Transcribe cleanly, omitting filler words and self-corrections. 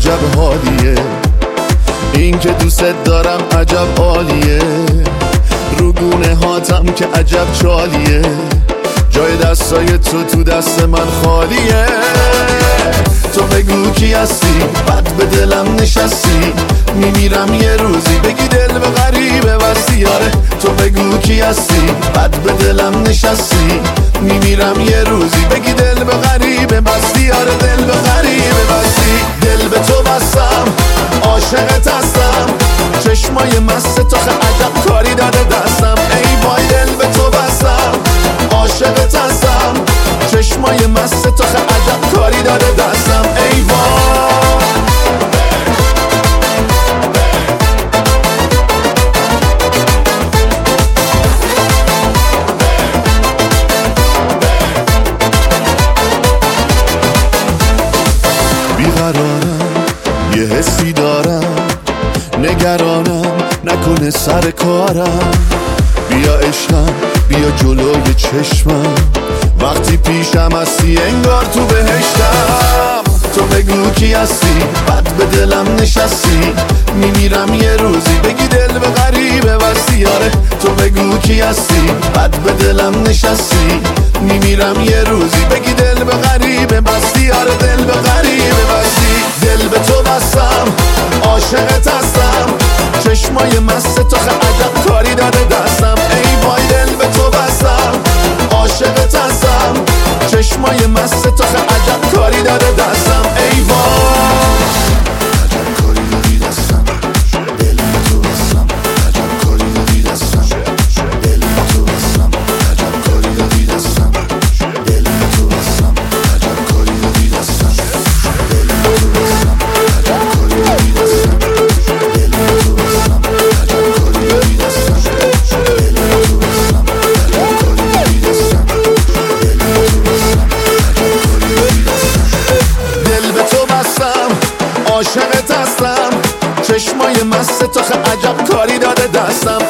عجب حالیه، این که دوست دارم عجب عالیه، رو گونه هاتم که عجب چالیه، جای دستای تو دست من خالیه. تو بگو کی هستی، بد به دلم نشستی، میمیرم یه روزی بگی دل به غریبه بستی. آره تو بگو کی هستی، بد به دلم نشستی، میمیرم یه روزی بگی دل به غریبه بستی. آره دل به غریبه بستی. دل به تو بستم، عاشقت هستم، چشمای مست تو عجب کاری داده دستم. ای وای دل به تو بستم، عاشقت هستم، چشمای مست تو عجب کاری داده دستم. ای وای بیقرارم، یه حسی دارم، نگرانم نکنه سر کارم. بیا عشقم، بیا جلوی چشمم، وقتی پیشم هستی انگار تو بهشتم. تو بگو کی هستی، بد به دلم نشستی، میمیرم یه روزی بگی دل به غریبه بستی. آره تو بگو کی هستی، بد به دلم نشستی، میمیرم یه روزی بگی دل به غریبه بستی. آره دل به غریبه بستی. دل به تو بستم، عاشقت هستم، چشمای مست تو عجب کاری داده دستم. ای وای دل به تو بستم، عاشقت هستم، چشمای مست تو عجب کاری داده دستم. ای وای عجب کاری دادی دستم، دل به تو بستم، عجب کاری دادی دستم، دل به تو بستم، عجب کاری دادی دستم، دل به تو بستم، عجب کاری دادی دستم، دل به تو بستم، عجب کاری دادی دستم، دل به تو بستم، عجب کاری دادی دستم، دل به تو بستم، عجب کاری دادی دستم، دل به تو بستم، عجب کاری دادی دستم. دل به تو بستم، عاشقت هستم، چشمای مست تو عجب کاری داده دستم.